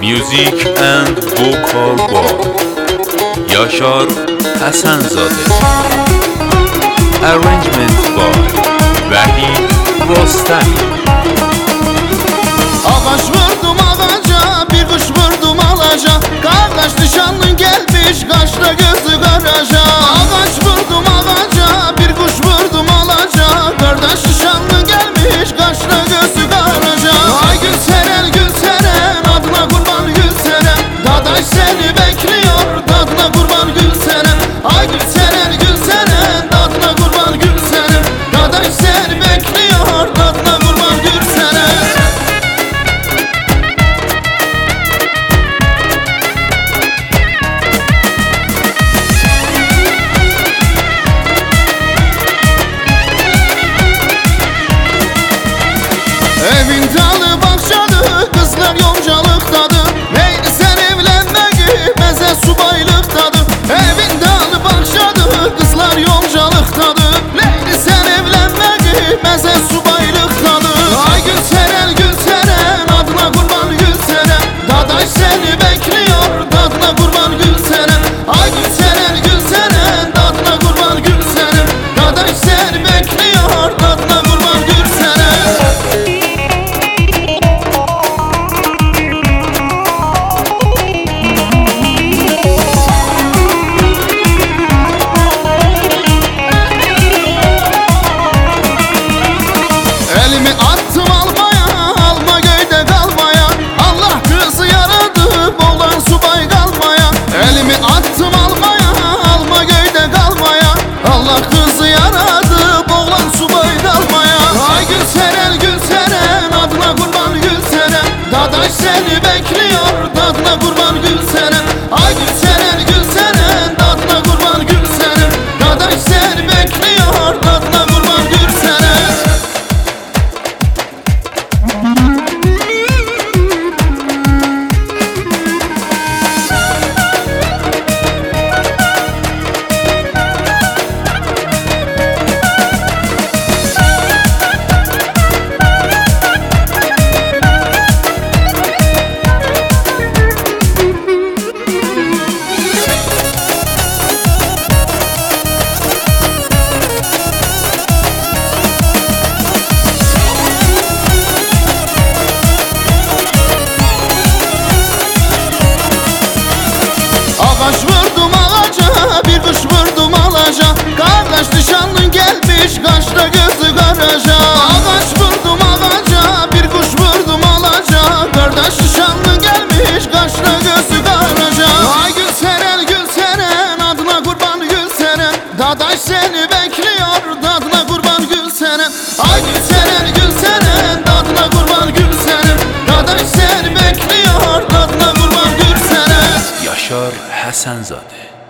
Music and Vocal Bar Yaşar Həsənzadə. Arrangement by Vahid Rostami. Ağaç vurdum ağaca, bir kuş vurdum alaca. Kardeş nişanlın gelmiş, kaşla gözü karaca. Ağaç vurdum ağaca, bir kuş vurdum alaca. Kardeş nişanlın gelmiş, kaşla gözü karaca. Ay Gülseren Gülseren, adına kurban Gülseren. Dadaş seni bekliyor, tadına kurban Gülseren. Ay Gülseren Gülseren, tadına kurban Gülseren. Dadaş seni bekliyor, tadına kurban Gülseren. Evin dalı bahçalı, kızlar yoncalıktadır. Neydi sen evlenmeyi, meze subaylıktadır. Evin dalı bahçalı, kızlar yoncalıktadır. Neydi sen evlenmeyi, meze subaylıktadır. Ay Gülseren Gülseren, adına kurban Gülseren. Dadaş seni bekliyor, tadına kurban Gülseren. Ay Gülseren Gülseren, tadına kurban Gülseren. Dadaş seni bekliyor, tadına kurban Gülseren. Elimi attım almaya, alma göyde kalmaya. Allah kızı yaradı, boğulan subay kalmaya. Elimi attım almaya, alma göyde kalmaya. Allah kızı yaradı, boğulan subay kalmaya. Ay Gülseren Gülseren, adına kurban Gülseren. Dadaş seni bekliyor, tadına kurban Gülseren. Ay Gülseren Gülseren, tadına kurban Gülseren. Dadaş seni bekliyor, tadına kurban Gülseren. Ağaç vurdum ağaca, bir kuş vurdum alaca. Kardeş nişanlın gelmiş, kaşla gözü karaca. Ağaç vurdum ağaca, bir kuş vurdum alaca. Kardeş nişanlın gelmiş, kaşla gözü karaca. Ay Gülseren Gülseren, adına kurban Gülseren. Dadaş seni bekliyor, tadına kurban Gülseren. Ay Gülseren Gülseren, tadına kurban Gülseren. Dadaş seni bekliyor, tadına kurban Gülseren. Yaşar Həsənzadə.